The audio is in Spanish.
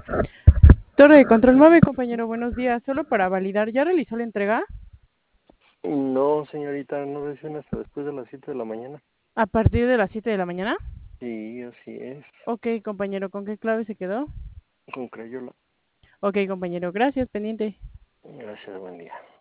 Torre de control 9, compañero, buenos días. Solo para validar, ¿ya realizó la entrega? No, señorita, no reciben hasta después de las 7 de la mañana. ¿A partir de las 7 de la mañana? Sí, así es. Ok, compañero, ¿con qué clave se quedó? Con Crayola. Ok, compañero, gracias, pendiente. Gracias, buen día.